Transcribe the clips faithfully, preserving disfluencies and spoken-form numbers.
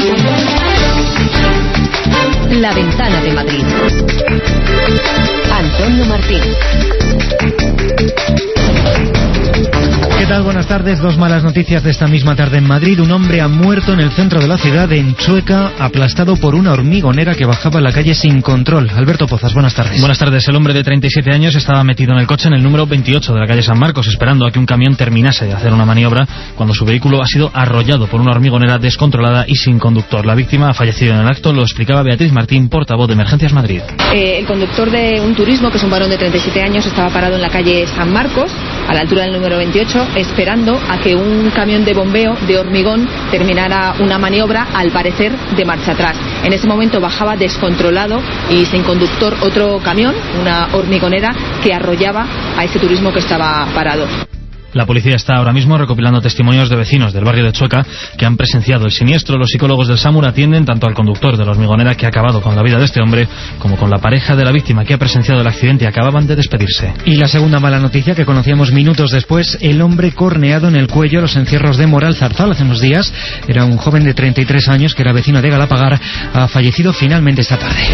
La Ventana de Madrid. Antonio Martín. ¿Qué tal? Buenas tardes. Dos malas noticias de esta misma tarde en Madrid. Un hombre ha muerto en el centro de la ciudad, en Chueca, aplastado por una hormigonera que bajaba la calle sin control. Alberto Pozas, buenas tardes. Buenas tardes. El hombre de treinta y siete años estaba metido en el coche en el número veintiocho de la calle San Marcos, esperando a que un camión terminase de hacer una maniobra, cuando su vehículo ha sido arrollado por una hormigonera descontrolada y sin conductor. La víctima ha fallecido en el acto, lo explicaba Beatriz Martín, portavoz de Emergencias Madrid. Eh, el conductor de un turismo, que es un varón de treinta y siete años, estaba parado en la calle San Marcos, a la altura del número veintiocho, esperando a que un camión de bombeo de hormigón terminara una maniobra, al parecer de marcha atrás. En ese momento bajaba descontrolado y sin conductor otro camión, una hormigonera, que arrollaba a ese turismo que estaba parado. La policía está ahora mismo recopilando testimonios de vecinos del barrio de Chueca que han presenciado el siniestro. Los psicólogos del SAMUR atienden tanto al conductor de la hormigonera que ha acabado con la vida de este hombre, como con la pareja de la víctima que ha presenciado el accidente y acababan de despedirse. Y la segunda mala noticia, que conocíamos minutos después: el hombre corneado en el cuello a los encierros de Moral Zarzal hace unos días. Era un joven de treinta y tres años que era vecino de Galapagar. Ha fallecido finalmente esta tarde.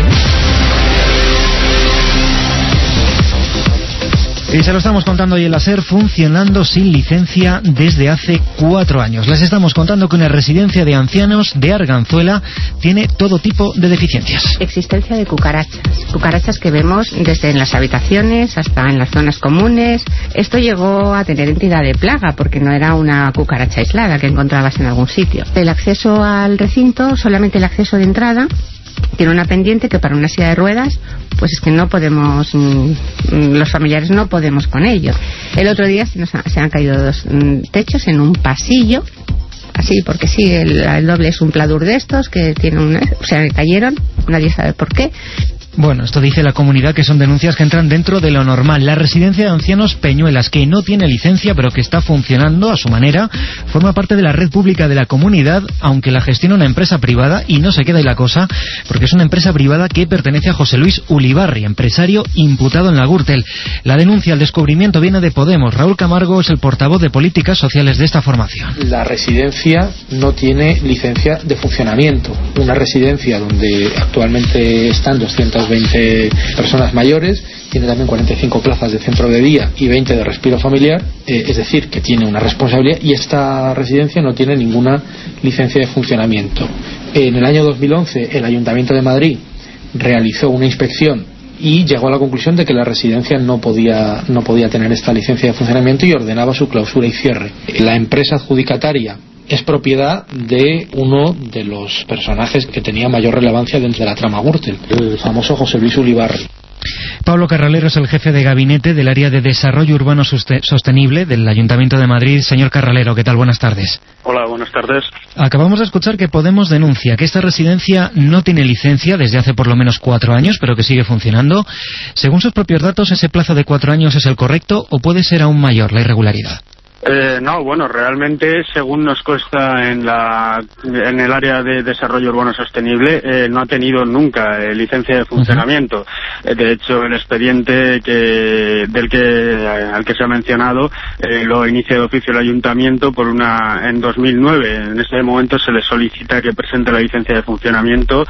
Y se lo estamos contando hoy en la SER, funcionando sin licencia desde hace cuatro años. Les estamos contando que una residencia de ancianos de Arganzuela tiene todo tipo de deficiencias. Existencia de cucarachas, cucarachas que vemos desde en las habitaciones hasta en las zonas comunes. Esto llegó a tener entidad de plaga porque no era una cucaracha aislada que encontrabas en algún sitio. El acceso al recinto, solamente el acceso de entrada, tiene una pendiente que para una silla de ruedas, pues es que no podemos, mmm, los familiares no podemos con ello. El otro día se nos ha, se han caído dos mmm, techos en un pasillo, así porque sí, el, el doble es un pladur de estos que tiene una, o sea, cayeron, nadie sabe por qué. Bueno, esto dice la comunidad que son denuncias que entran dentro de lo normal. La residencia de ancianos Peñuelas, que no tiene licencia pero que está funcionando a su manera, forma parte de la red pública de la comunidad, aunque la gestiona una empresa privada, y no se queda ahí la cosa, porque es una empresa privada que pertenece a José Luis Ulibarri, empresario imputado en la Gürtel. La denuncia al descubrimiento viene de Podemos. Raúl Camargo es el portavoz de políticas sociales de esta formación. La residencia no tiene licencia de funcionamiento. Una residencia donde actualmente están doscientas veinte personas mayores, tiene también cuarenta y cinco plazas de centro de día y veinte de respiro familiar, eh, es decir, que tiene una responsabilidad, y esta residencia no tiene ninguna licencia de funcionamiento. En el año dos mil once el Ayuntamiento de Madrid realizó una inspección y llegó a la conclusión de que la residencia no podía, no podía tener esta licencia de funcionamiento y ordenaba su clausura y cierre. La empresa adjudicataria es propiedad de uno de los personajes que tenía mayor relevancia dentro de la trama Gürtel, el famoso José Luis Ulibarri. Pablo Carralero es el jefe de gabinete del área de Desarrollo Urbano Sostenible del Ayuntamiento de Madrid. Señor Carralero, ¿qué tal? Buenas tardes. Hola, buenas tardes. Acabamos de escuchar que Podemos denuncia que esta residencia no tiene licencia desde hace por lo menos cuatro años, pero que sigue funcionando. Según sus propios datos, ¿ese plazo de cuatro años es el correcto o puede ser aún mayor la irregularidad? Eh, no, bueno, realmente, según nos consta en la en el área de desarrollo urbano sostenible, eh, no ha tenido nunca eh, licencia de funcionamiento. Uh-huh. Eh, de hecho, el expediente que del que eh, al que se ha mencionado eh, lo inicia de oficio el ayuntamiento por una en dos mil nueve. En ese momento se le solicita que presente la licencia de funcionamiento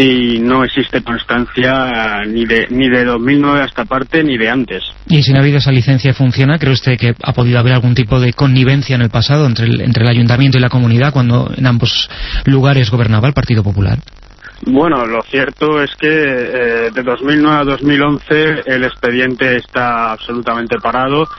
y no existe constancia eh, ni de ni de dos mil nueve hasta parte ni de antes. Y si no ha habido esa licencia funciona, ¿cree usted que ha podido haber algún tipo de connivencia en el pasado entre el, entre el ayuntamiento y la comunidad cuando en ambos lugares gobernaba el Partido Popular? Bueno, lo cierto es que eh, de dos mil nueve a dos mil once el expediente está absolutamente parado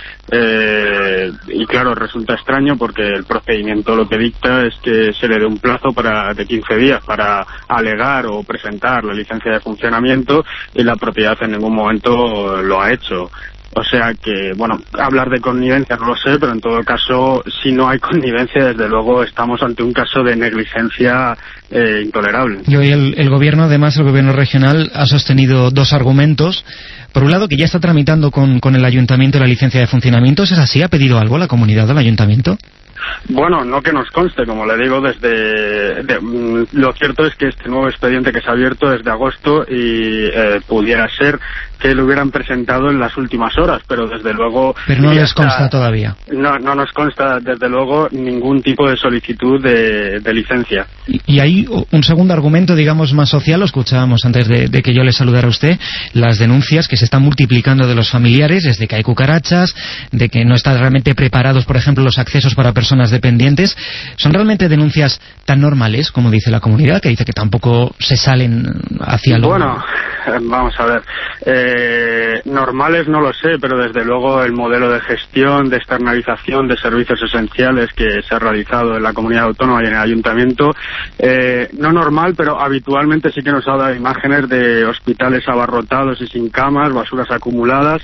eh, y claro, resulta extraño porque el procedimiento lo que dicta es que se le dé un plazo para de quince días para alegar o presentar la licencia de funcionamiento y la propiedad en ningún momento lo ha hecho. O sea que, bueno, hablar de connivencia no lo sé, pero en todo caso, si no hay connivencia, desde luego estamos ante un caso de negligencia eh, intolerable. Y hoy el, el gobierno, además, el gobierno regional ha sostenido dos argumentos. Por un lado, que ya está tramitando con, con el ayuntamiento la licencia de funcionamiento. ¿Es así? ¿Ha pedido algo la comunidad del ayuntamiento? Bueno, no que nos conste, como le digo, desde de, Mm, lo cierto es que este nuevo expediente que se ha abierto es de agosto y eh, pudiera ser que lo hubieran presentado en las últimas horas, pero desde luego... Pero no les consta está, todavía. No, no nos consta desde luego ningún tipo de solicitud de, de licencia. Y, y hay un segundo argumento, digamos, más social, lo escuchábamos antes de, de que yo le saludara a usted, las denuncias que se están multiplicando de los familiares, desde que hay cucarachas, de que no están realmente preparados, por ejemplo, los accesos para personas dependientes. ¿Son realmente denuncias tan normales, como dice la comunidad, que dice que tampoco se salen hacia lo... Bueno, vamos a ver... Eh, Eh, normales no lo sé, pero desde luego el modelo de gestión, de externalización de servicios esenciales que se ha realizado en la comunidad autónoma y en el ayuntamiento, eh, no normal, pero habitualmente sí que nos ha dado imágenes de hospitales abarrotados y sin camas, basuras acumuladas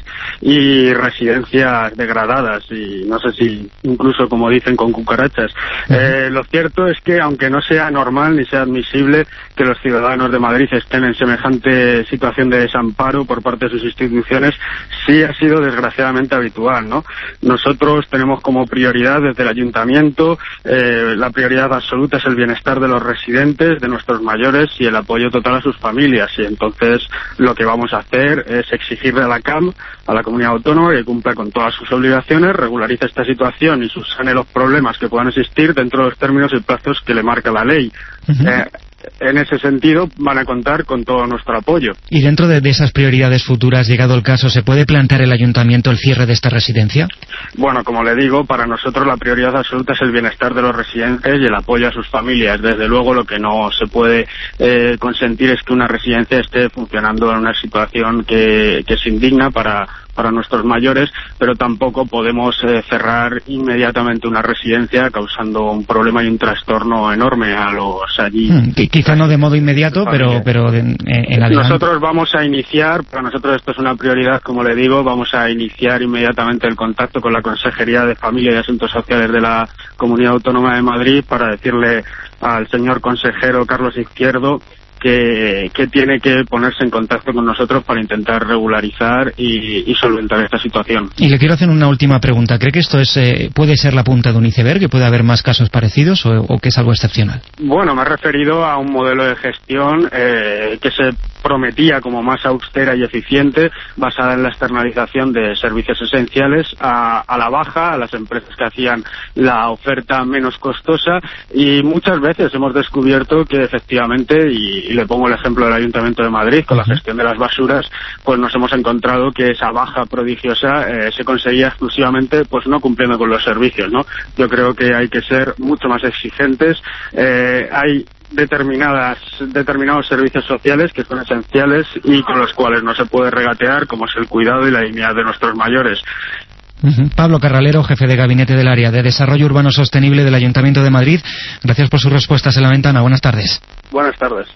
y residencias degradadas, y no sé si incluso, como dicen, con cucarachas. Eh, lo cierto es que, aunque no sea normal ni sea admisible que los ciudadanos de Madrid estén en semejante situación de desamparo por parte de sus instituciones, sí ha sido desgraciadamente habitual, ¿no? Nosotros tenemos como prioridad desde el ayuntamiento, eh, la prioridad absoluta es el bienestar de los residentes, de nuestros mayores y el apoyo total a sus familias, y entonces lo que vamos a hacer es exigirle a la C A M, a la comunidad autónoma, que cumpla con todas sus obligaciones, regularice esta situación y subsane los problemas que puedan existir dentro de los términos y plazos que le marca la ley. Uh-huh. eh, En ese sentido van a contar con todo nuestro apoyo. ¿Y dentro de, de esas prioridades futuras, llegado el caso, se puede plantear el ayuntamiento el cierre de esta residencia? Bueno, como le digo, para nosotros la prioridad absoluta es el bienestar de los residentes y el apoyo a sus familias. Desde luego lo que no se puede eh, consentir es que una residencia esté funcionando en una situación que, que es indigna para... para nuestros mayores, pero tampoco podemos eh, cerrar inmediatamente una residencia causando un problema y un trastorno enorme a los allí. Hmm, quizá no de modo inmediato, pero, pero de, en, en adelante. Nosotros vamos a iniciar, para nosotros esto es una prioridad, como le digo, vamos a iniciar inmediatamente el contacto con la Consejería de Familia y Asuntos Sociales de la Comunidad Autónoma de Madrid para decirle al señor consejero Carlos Izquierdo Que, que tiene que ponerse en contacto con nosotros para intentar regularizar y, y solventar esta situación. Y le quiero hacer una última pregunta. ¿Cree que esto es eh, puede ser la punta de un iceberg, que puede haber más casos parecidos, o, o que es algo excepcional? Bueno, me he referido a un modelo de gestión eh, que se prometía como más austera y eficiente, basada en la externalización de servicios esenciales a, a la baja, a las empresas que hacían la oferta menos costosa, y muchas veces hemos descubierto que efectivamente, y, y le pongo el ejemplo del Ayuntamiento de Madrid, con la gestión de las basuras, pues nos hemos encontrado que esa baja prodigiosa eh, se conseguía exclusivamente pues no cumpliendo con los servicios, ¿no? Yo creo que hay que ser mucho más exigentes. Eh, hay determinadas determinados servicios sociales que son esenciales y con los cuales no se puede regatear, como es el cuidado y la dignidad de nuestros mayores. Uh-huh. Pablo Carralero, jefe de gabinete del área de Desarrollo Urbano Sostenible del Ayuntamiento de Madrid, gracias por sus respuestas en La Ventana. Buenas tardes. Buenas tardes.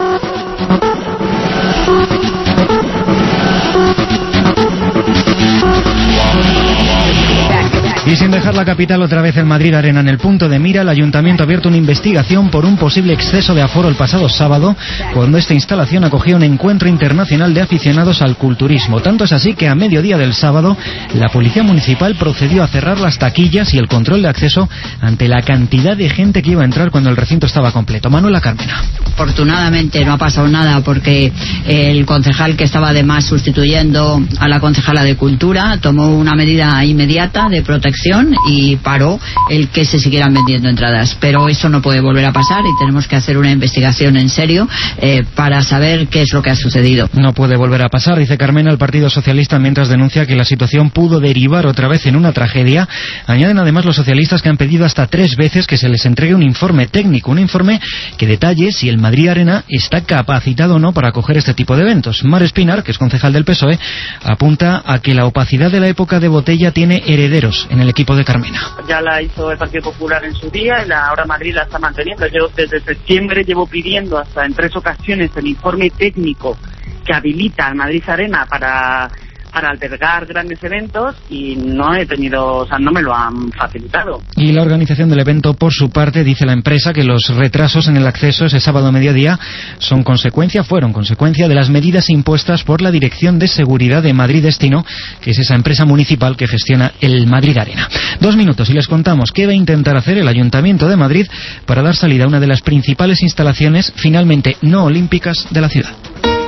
Y sin dejar la capital otra vez, el Madrid Arena en el punto de mira, el Ayuntamiento ha abierto una investigación por un posible exceso de aforo el pasado sábado, cuando esta instalación acogía un encuentro internacional de aficionados al culturismo. Tanto es así que a mediodía del sábado, la Policía Municipal procedió a cerrar las taquillas y el control de acceso ante la cantidad de gente que iba a entrar cuando el recinto estaba completo. Manuela Carmena. Afortunadamente no ha pasado nada, porque el concejal, que estaba además sustituyendo a la concejala de Cultura, tomó una medida inmediata de protección y paró el que se siguieran vendiendo entradas. Pero eso no puede volver a pasar y tenemos que hacer una investigación en serio eh, para saber qué es lo que ha sucedido. No puede volver a pasar, dice Carmena, el Partido Socialista, mientras denuncia que la situación pudo derivar otra vez en una tragedia. Añaden además los socialistas que han pedido hasta tres veces que se les entregue un informe técnico, un informe que detalle si el Madrid Arena está capacitado o no para acoger este tipo de eventos. Mar Espinar, que es concejal del P S O E, apunta a que la opacidad de la época de Botella tiene herederos en el equipo de Carmena. Ya la hizo el Partido Popular en su día y la, ahora Madrid la está manteniendo. Yo desde septiembre llevo pidiendo hasta en tres ocasiones el informe técnico que habilita al Madrid Arena para para albergar grandes eventos y no he tenido, o sea, no me lo han facilitado. Y la organización del evento, por su parte, dice la empresa que los retrasos en el acceso ese sábado a mediodía son consecuencia, fueron consecuencia de las medidas impuestas por la Dirección de Seguridad de Madrid Destino, que es esa empresa municipal que gestiona el Madrid Arena. Dos minutos y les contamos qué va a intentar hacer el Ayuntamiento de Madrid para dar salida a una de las principales instalaciones finalmente no olímpicas de la ciudad.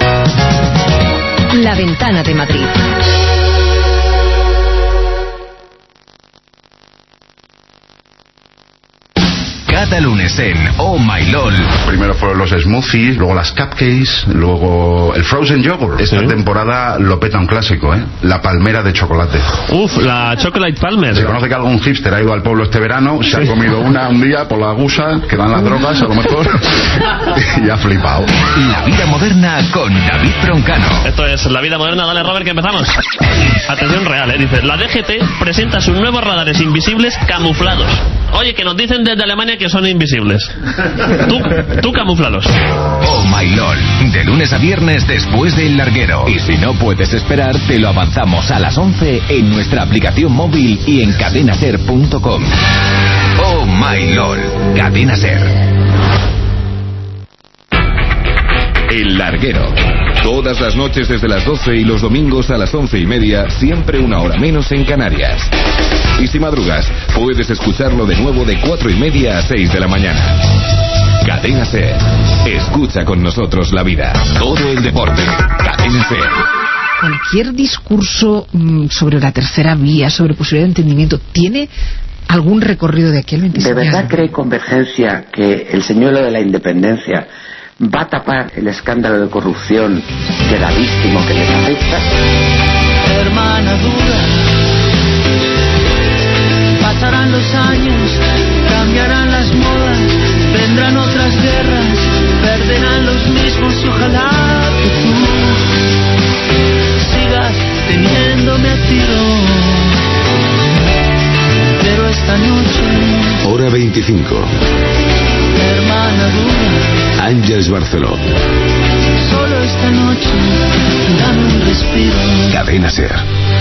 La Ventana de Madrid. Cada lunes en Oh My LOL. Primero fueron los smoothies, luego las cupcakes, luego el frozen yogurt. Esta ¿Sí? temporada lo peta un clásico, ¿eh? La palmera de chocolate. Uf, la chocolate palmer. Se conoce que algún hipster ha ido al pueblo este verano, se sí. ha comido una un día por la gusa, que dan las drogas a lo mejor, y ha flipado. La vida moderna con David Broncano. Esto es La Vida Moderna. Dale, Robert, que empezamos. Atención real, ¿eh? Dice, la D G T presenta sus nuevos radares invisibles camuflados. Oye, que nos dicen desde Alemania que son invisibles. Tú, tú camúflalos. Oh My LOL, de lunes a viernes después del larguero. Y si no puedes esperar, te lo avanzamos a las once en nuestra aplicación móvil y en cadena ser punto com. Oh My LOL, Cadena Ser. El larguero. Todas las noches desde las doce y los domingos a las once y media, siempre una hora menos en Canarias. Y si madrugas, puedes escucharlo de nuevo de cuatro y media a seis de la mañana. Cadena Ser. Escucha con nosotros la vida. Todo el deporte. Cadena Ser. Cualquier discurso mmm, sobre la tercera vía, sobre posibilidad de entendimiento, ¿tiene algún recorrido de aquí al veintiséis? ¿De verdad cree Convergencia que el señuelo de la independencia va a tapar el escándalo de corrupción gravísimo que les afecta? Hermana duda, pasarán los años, cambiarán las modas, vendrán otras guerras, perderán los mismos y ojalá que tú sigas teniéndome a tiro. Pero esta noche, hora veinticinco. Hermana duda, Ángeles Barceló. Solo esta noche, dame un respiro. Cadena Ser.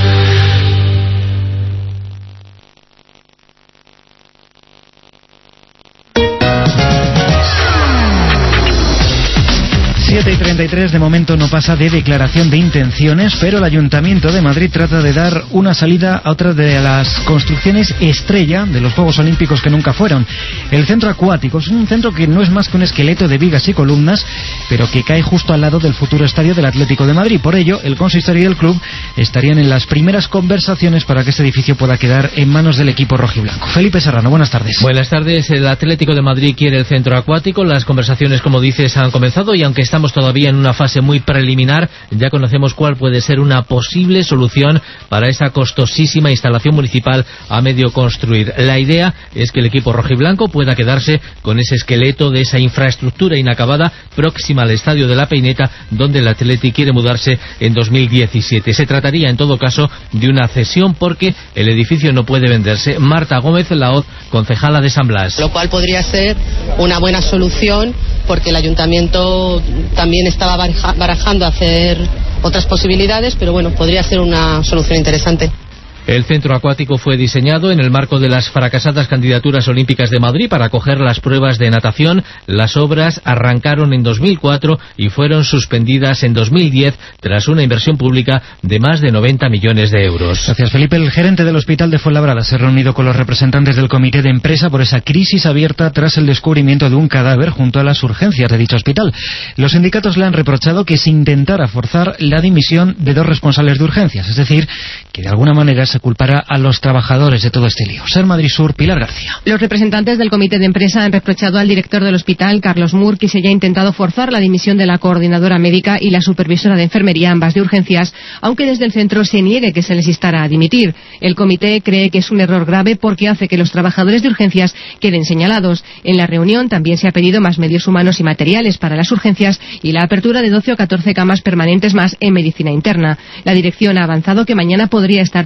siete y treinta y tres, de momento no pasa de declaración de intenciones, pero el Ayuntamiento de Madrid trata de dar una salida a otra de las construcciones estrella de los Juegos Olímpicos que nunca fueron. El centro acuático es un centro que no es más que un esqueleto de vigas y columnas, pero que cae justo al lado del futuro estadio del Atlético de Madrid. Por ello, el consistorio y el club estarían en las primeras conversaciones para que este edificio pueda quedar en manos del equipo rojiblanco. Felipe Serrano, buenas tardes. Buenas tardes. El Atlético de Madrid quiere el centro acuático. Las conversaciones, como dices, han comenzado y aunque estamos todavía en una fase muy preliminar, ya conocemos cuál puede ser una posible solución para esa costosísima instalación municipal a medio construir. La idea es que el equipo rojiblanco pueda quedarse con ese esqueleto de esa infraestructura inacabada próxima al Estadio de la Peineta, donde el Atleti quiere mudarse en dos mil diecisiete. Se trataría en todo caso de una cesión porque el edificio no puede venderse. Marta Gómez Laoz, concejala de San Blas. Lo cual podría ser una buena solución porque el ayuntamiento también estaba barajando hacer otras posibilidades, pero bueno, podría ser una solución interesante. El centro acuático fue diseñado en el marco de las fracasadas candidaturas olímpicas de Madrid para acoger las pruebas de natación. Las obras arrancaron en dos mil cuatro y fueron suspendidas en dos mil diez tras una inversión pública de más de noventa millones de euros. Gracias, Felipe. El gerente del Hospital de Fuenlabrada se ha reunido con los representantes del comité de empresa por esa crisis abierta tras el descubrimiento de un cadáver junto a las urgencias de dicho hospital. Los sindicatos le han reprochado que se intentara forzar la dimisión de dos responsables de urgencias, es decir, que de alguna manera se culpará a los trabajadores de todo este lío. Ser Madrid Sur, Pilar García. Los representantes del comité de empresa han reprochado al director del hospital, Carlos Mur, que se haya intentado forzar la dimisión de la coordinadora médica y la supervisora de enfermería, ambas de urgencias, aunque desde el centro se niegue que se les instara a dimitir. El comité cree que es un error grave porque hace que los trabajadores de urgencias queden señalados. En la reunión también se ha pedido más medios humanos y materiales para las urgencias y la apertura de doce o catorce camas permanentes más en medicina interna. La dirección ha avanzado que mañana podría estar terminada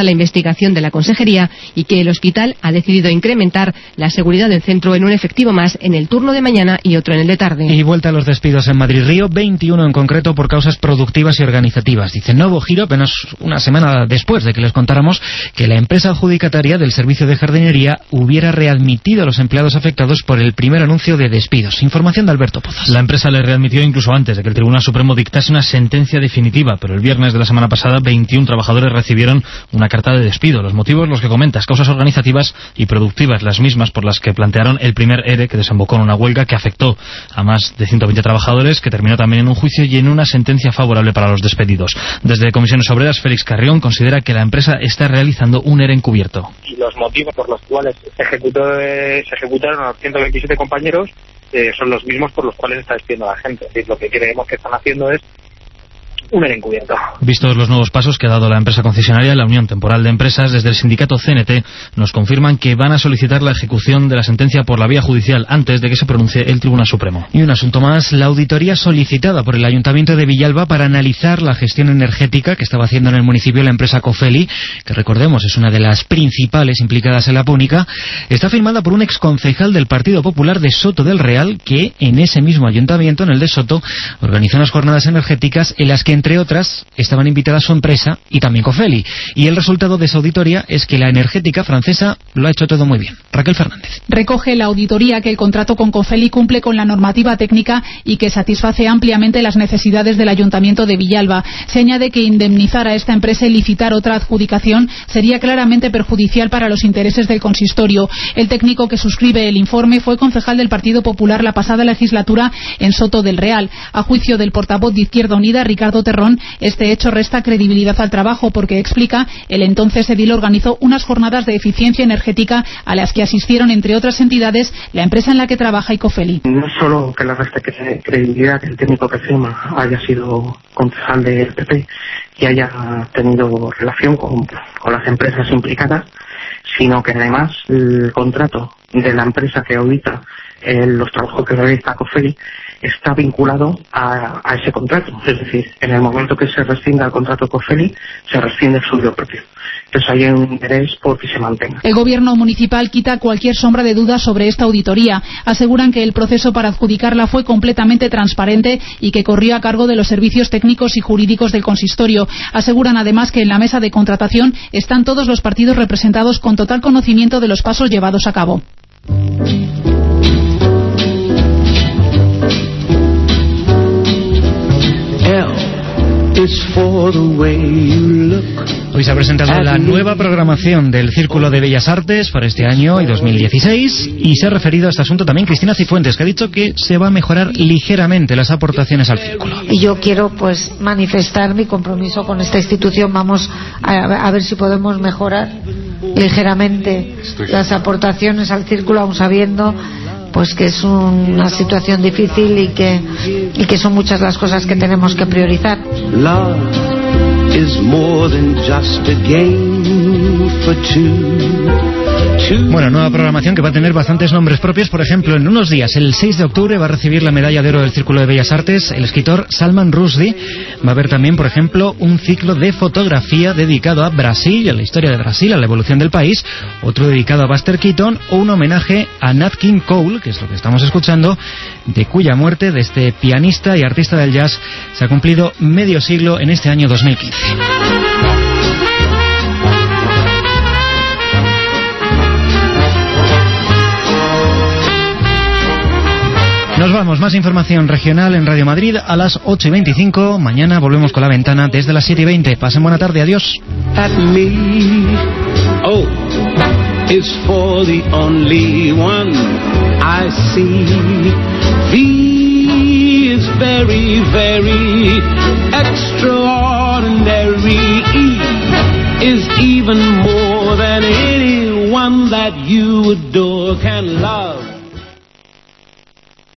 la investigación de la consejería y que el hospital ha decidido incrementar la seguridad del centro en un efectivo más en el turno de mañana y otro en el de tarde. Y vuelta a los despidos en Madrid-Río, veintiuno en concreto por causas productivas y organizativas. Dice Nuevo Giro, apenas una semana después de que les contáramos que la empresa adjudicataria del servicio de jardinería hubiera readmitido a los empleados afectados por el primer anuncio de despidos. Información de Alberto Pozas. La empresa le readmitió incluso antes de que el Tribunal Supremo dictase una sentencia definitiva, pero el viernes de la semana pasada veintiún trabajadores recibieron una carta de despido. Los motivos, los que comentas, causas organizativas y productivas, las mismas por las que plantearon el primer ERE, que desembocó en una huelga que afectó a más de ciento veinte trabajadores, que terminó también en un juicio y en una sentencia favorable para los despedidos. Desde Comisiones Obreras, Félix Carrión considera que la empresa está realizando un ERE encubierto. Y los motivos por los cuales se, ejecutó, eh, se ejecutaron a los ciento veintisiete compañeros eh, son los mismos por los cuales está despidiendo a la gente. Es decir, lo que creemos que están haciendo es un ERE encubierto. Vistos los nuevos pasos que ha dado la empresa concesionaria, la Unión Temporal de Empresas, desde el sindicato C N T nos confirman que van a solicitar la ejecución de la sentencia por la vía judicial antes de que se pronuncie el Tribunal Supremo. Y un asunto más, la auditoría solicitada por el Ayuntamiento de Villalba para analizar la gestión energética que estaba haciendo en el municipio la empresa Cofeli, que recordemos es una de las principales implicadas en la púnica, está firmada por un exconcejal del Partido Popular de Soto del Real, que en ese mismo ayuntamiento, en el de Soto, organizó unas jornadas energéticas en las que entre otras estaban invitadas su empresa y también Cofeli. Y el resultado de esa auditoría es que la energética francesa lo ha hecho todo muy bien. Raquel Fernández. Recoge la auditoría que el contrato con Cofeli cumple con la normativa técnica y que satisface ampliamente las necesidades del Ayuntamiento de Villalba. Se añade que indemnizar a esta empresa y licitar otra adjudicación sería claramente perjudicial para los intereses del consistorio. El técnico que suscribe el informe fue concejal del Partido Popular la pasada legislatura en Soto del Real. A juicio del portavoz de Izquierda Unida, Ricardo Terrón, este hecho resta credibilidad al trabajo porque, explica, el entonces edil organizó unas jornadas de eficiencia energética a las que asistieron, entre otras entidades, la empresa en la que trabaja y Cofeli. No solo que le reste credibilidad que el técnico que firma haya sido concejal del P P y haya tenido relación con, con las empresas implicadas, sino que además el contrato de la empresa que audita eh, los trabajos que realiza Cofeli está vinculado a, a ese contrato. Es decir, en el momento que se rescinda el contrato Cofeli, se rescinde el suyo propio. Entonces hay un interés por que se mantenga. El gobierno municipal quita cualquier sombra de duda sobre esta auditoría. Aseguran que el proceso para adjudicarla fue completamente transparente y que corrió a cargo de los servicios técnicos y jurídicos del consistorio. Aseguran además que en la mesa de contratación están todos los partidos representados con total conocimiento de los pasos llevados a cabo. Hoy se ha presentado la nueva programación del Círculo de Bellas Artes para este año y dos mil dieciséis y se ha referido a este asunto también Cristina Cifuentes, que ha dicho que se va a mejorar ligeramente las aportaciones al Círculo. Y yo quiero pues manifestar mi compromiso con esta institución. Vamos a, a ver si podemos mejorar ligeramente las aportaciones al Círculo, aun sabiendo pues que es una situación difícil y que, y que son muchas las cosas que tenemos que priorizar. Bueno, nueva programación que va a tener bastantes nombres propios. Por ejemplo, en unos días, el seis de octubre, va a recibir la medalla de oro del Círculo de Bellas Artes el escritor Salman Rushdie. Va a haber también, por ejemplo, un ciclo de fotografía dedicado a Brasil, a la historia de Brasil, a la evolución del país, otro dedicado a Buster Keaton, o un homenaje a Nat King Cole, que es lo que estamos escuchando, de cuya muerte, de este pianista y artista del jazz, se ha cumplido medio siglo en este año dos mil quince. Nos vamos, más información regional en Radio Madrid a las ocho y veinticinco. Mañana volvemos con La Ventana desde las siete y veinte. Pasen buena tarde, adiós. At me, oh, is for the only one I see. V is very, very extraordinary. E is even more than anyone that you adore can love.